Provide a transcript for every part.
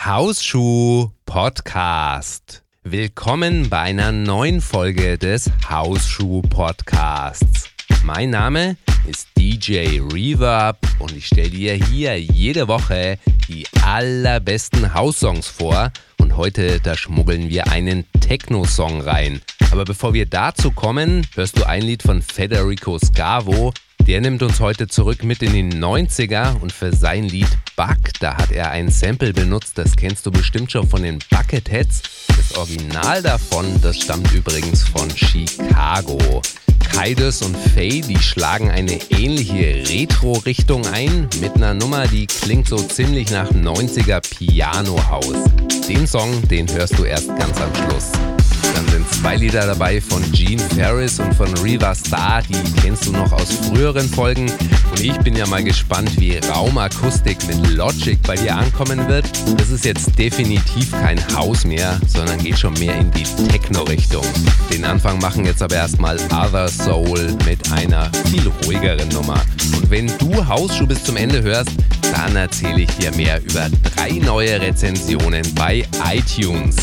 Hausschuh-Podcast. Willkommen bei einer neuen Folge des Hausschuh-Podcasts. Mein Name ist DJ Reverb und ich stelle dir hier jede Woche die allerbesten House-Songs vor. Und heute, da schmuggeln wir einen Techno-Song rein. Aber bevor wir dazu kommen, hörst du ein Lied von Federico Scavo. Der nimmt uns heute zurück mit in die 90er und für sein Lied Bug, da hat er ein Sample benutzt, das kennst du bestimmt schon von den Bucketheads. Das Original davon, das stammt übrigens von Chicago. Kaidos und Faye, die schlagen eine ähnliche Retro-Richtung ein mit einer Nummer, die klingt so ziemlich nach 90er Piano-House. Den Song, den hörst du erst ganz am Schluss. Dann sind 2 Lieder dabei von Gene Ferris und von Riva Starr, die kennst du noch aus früheren Folgen. Und ich bin ja mal gespannt, wie Raumakustik mit Logic bei dir ankommen wird. Das ist jetzt definitiv kein House mehr, sondern geht schon mehr in die Techno-Richtung. Den Anfang machen jetzt aber erstmal Other Soul mit einer viel ruhigeren Nummer. Und wenn du Hausschuh bis zum Ende hörst, dann erzähle ich dir mehr über 3 neue Rezensionen bei iTunes.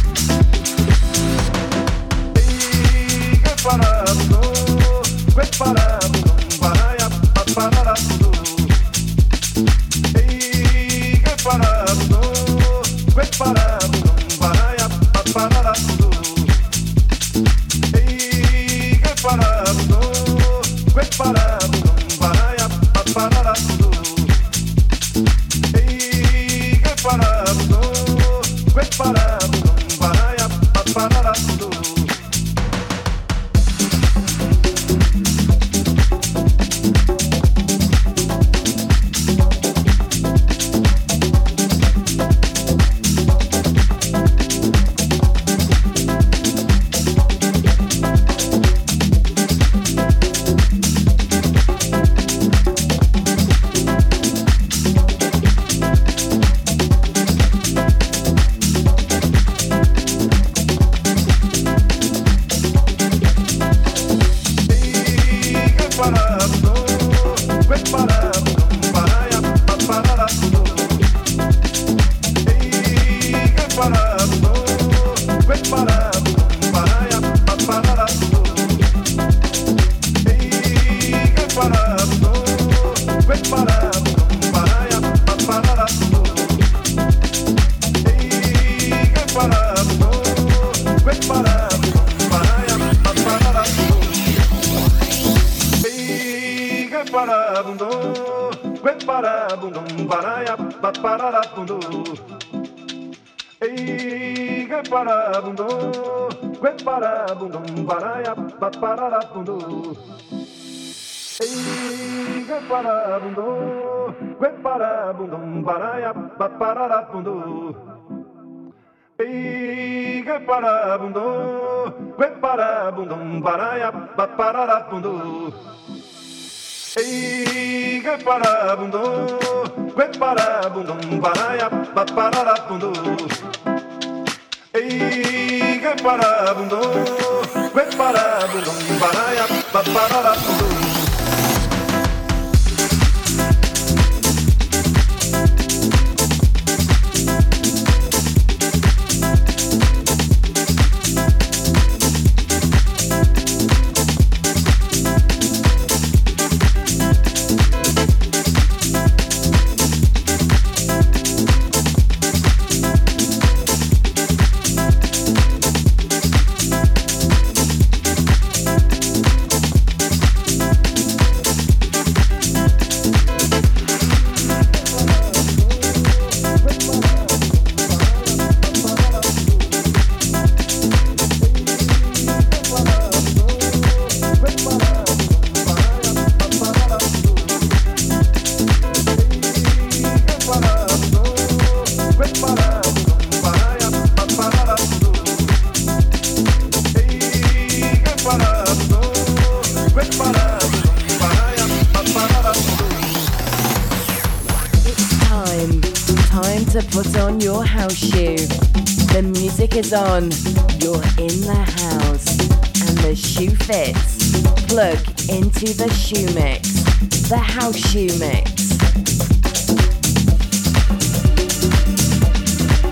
To put on your house shoe. The music is on, you're in the house, and the shoe fits. Plug into the shoe mix, the house shoe mix.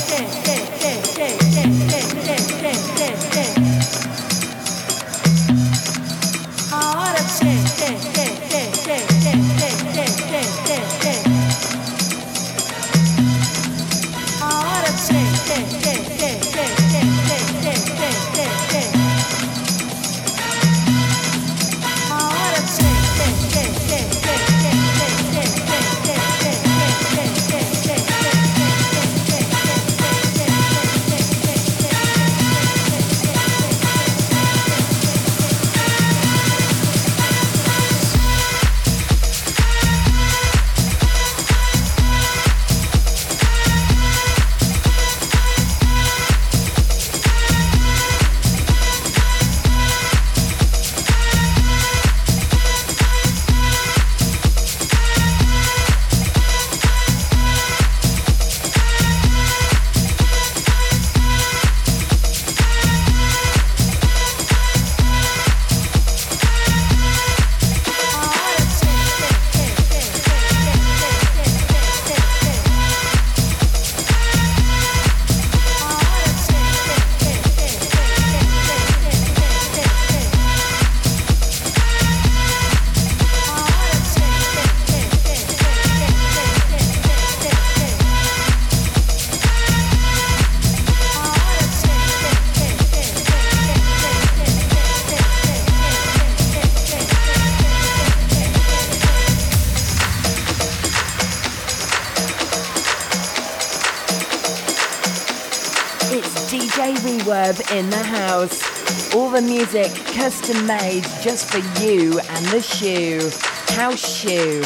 DJ Reverb in the house. All the music custom made just for you and the shoe. House Shoe.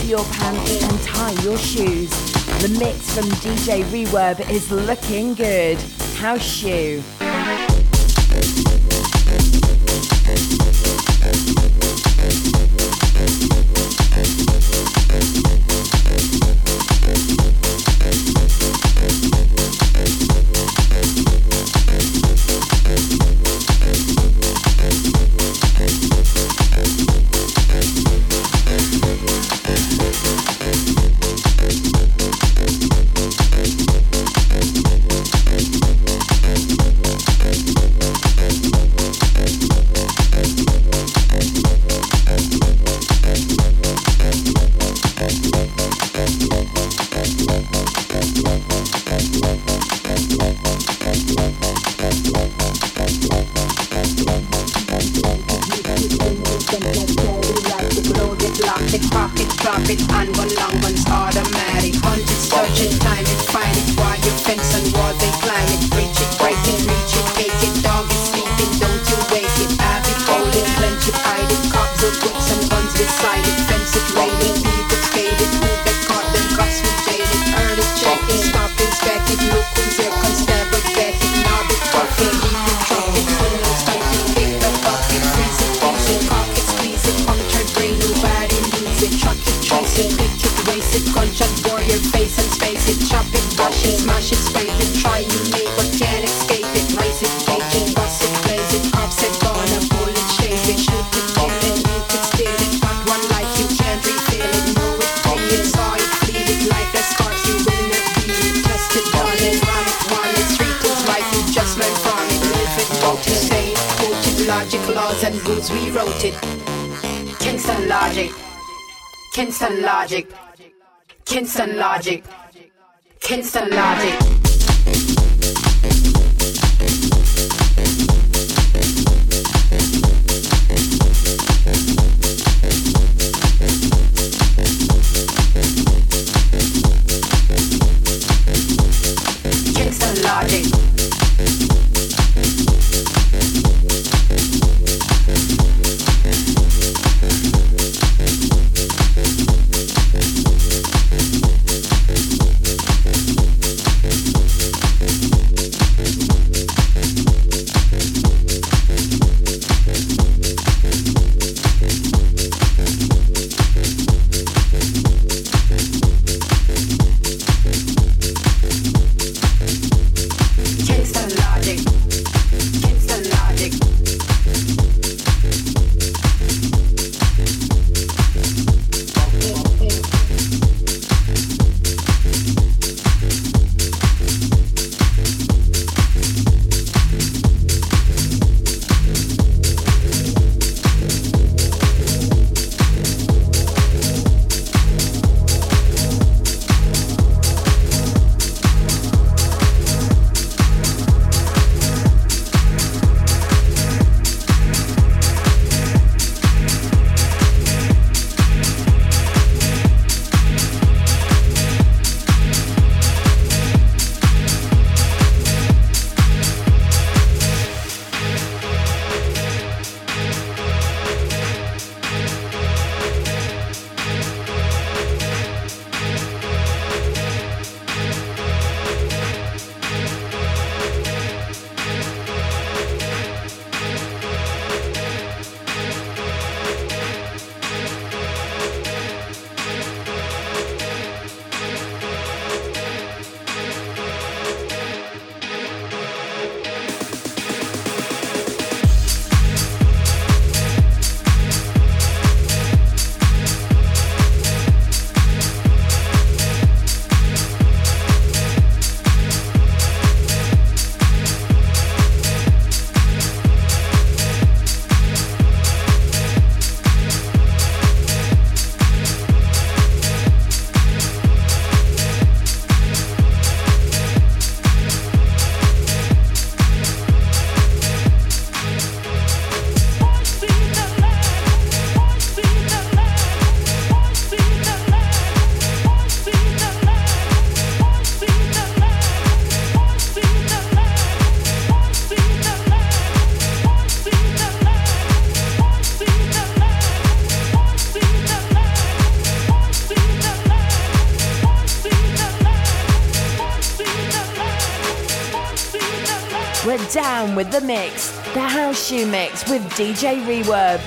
your pants and tie your shoes. The mix from DJ Reverb is looking good. House Shoe. Kingston Logic. Kingston Logic. Kingston Logic. Kingston Logic. down with the mix, the House Shoe Mix with DJ Reverb.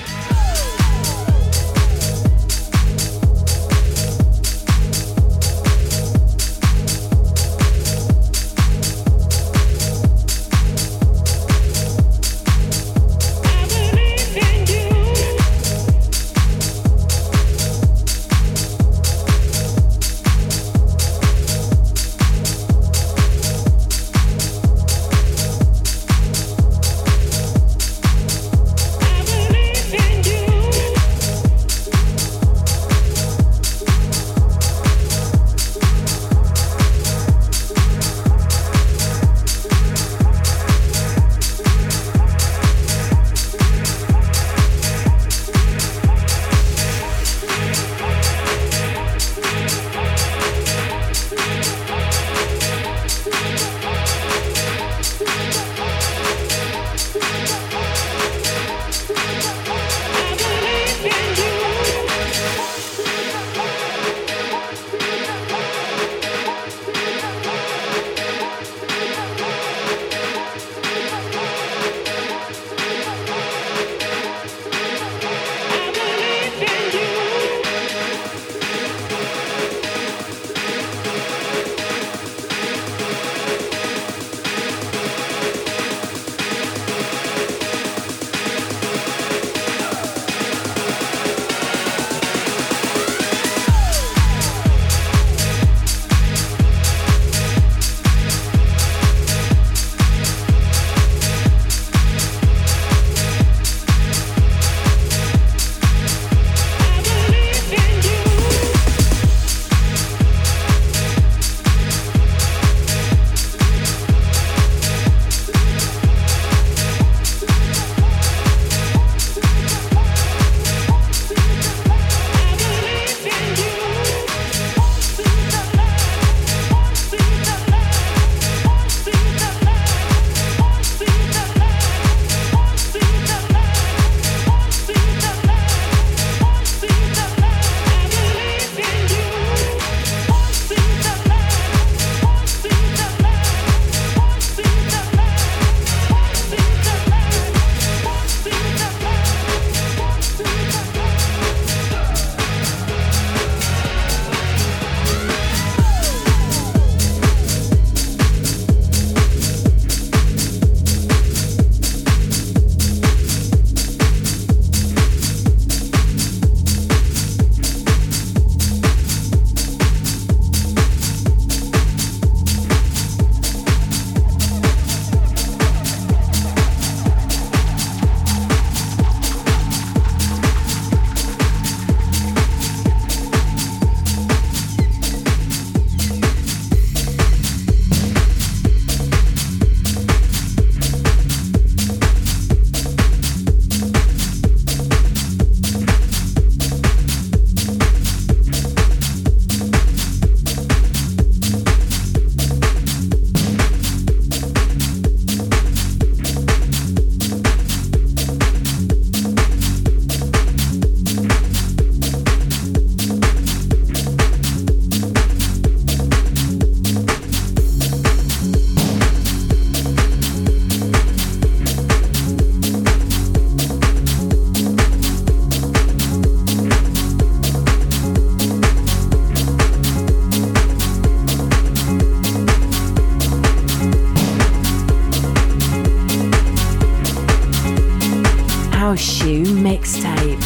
House Shoe Mixtape.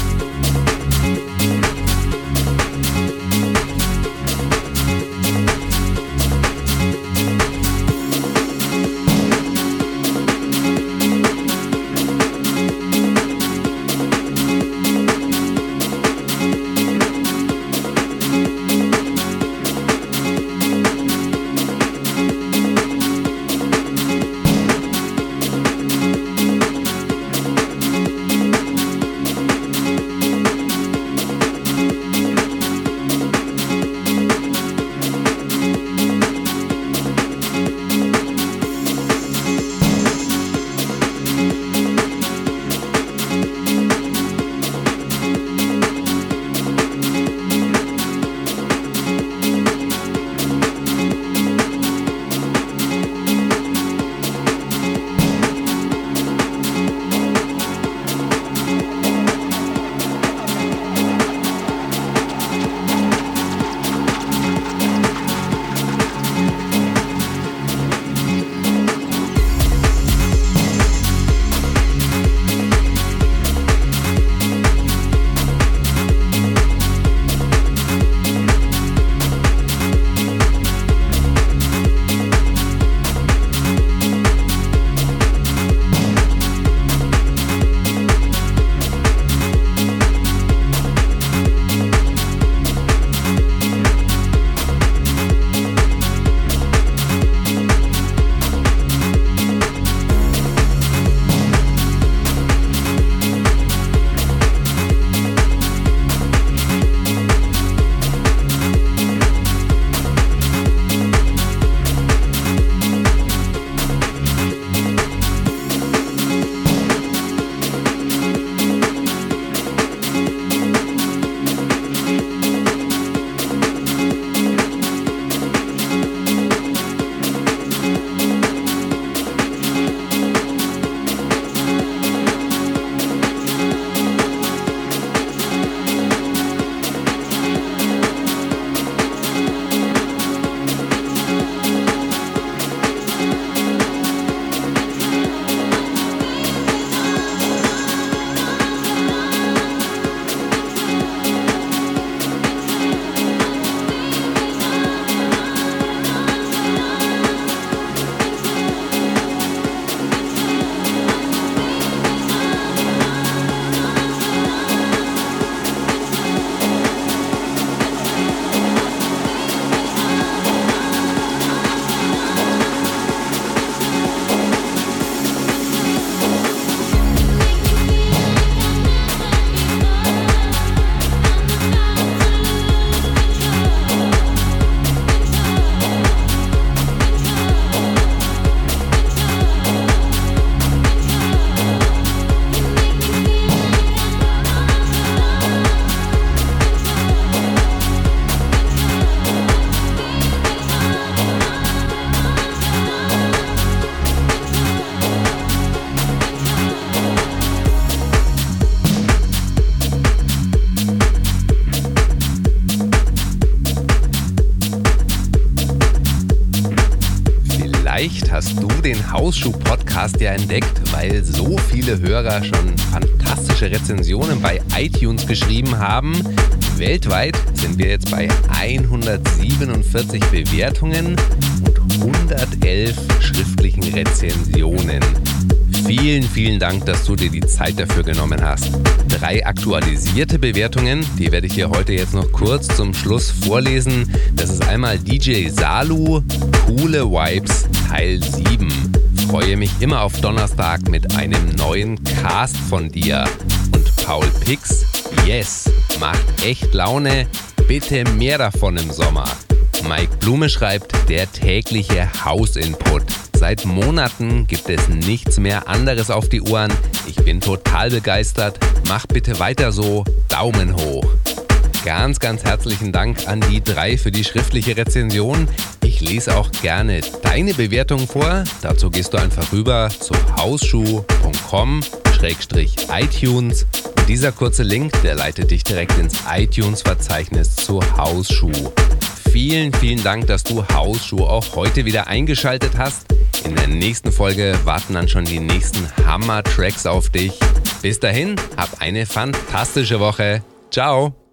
Vielleicht hast du den Hausschuh-Podcast ja entdeckt, weil so viele Hörer schon fantastische Rezensionen bei iTunes geschrieben haben. Weltweit sind wir jetzt bei 147 Bewertungen und 111 schriftlichen Rezensionen. Vielen, vielen Dank, dass du dir die Zeit dafür genommen hast. 3 aktualisierte Bewertungen, die werde ich dir heute jetzt noch kurz zum Schluss vorlesen. Das ist einmal DJ Salu, Coole Vibes Teil 7. Freue mich immer auf Donnerstag mit einem neuen Cast von dir. Und Paul Pix, yes, macht echt Laune, bitte mehr davon im Sommer. Mike Blume schreibt, der tägliche House-Input. Seit Monaten gibt es nichts mehr anderes auf die Ohren. Ich bin total begeistert. Mach bitte weiter so. Daumen hoch. Ganz, ganz herzlichen Dank an die 3 für die schriftliche Rezension. Ich lese auch gerne deine Bewertung vor. Dazu gehst du einfach rüber zu hausschuh.com/iTunes. Und dieser kurze Link, der leitet dich direkt ins iTunes-Verzeichnis zu Hausschuh. Vielen, vielen Dank, dass du Hausschuh auch heute wieder eingeschaltet hast. In der nächsten Folge warten dann schon die nächsten Hammer-Tracks auf dich. Bis dahin, hab eine fantastische Woche. Ciao!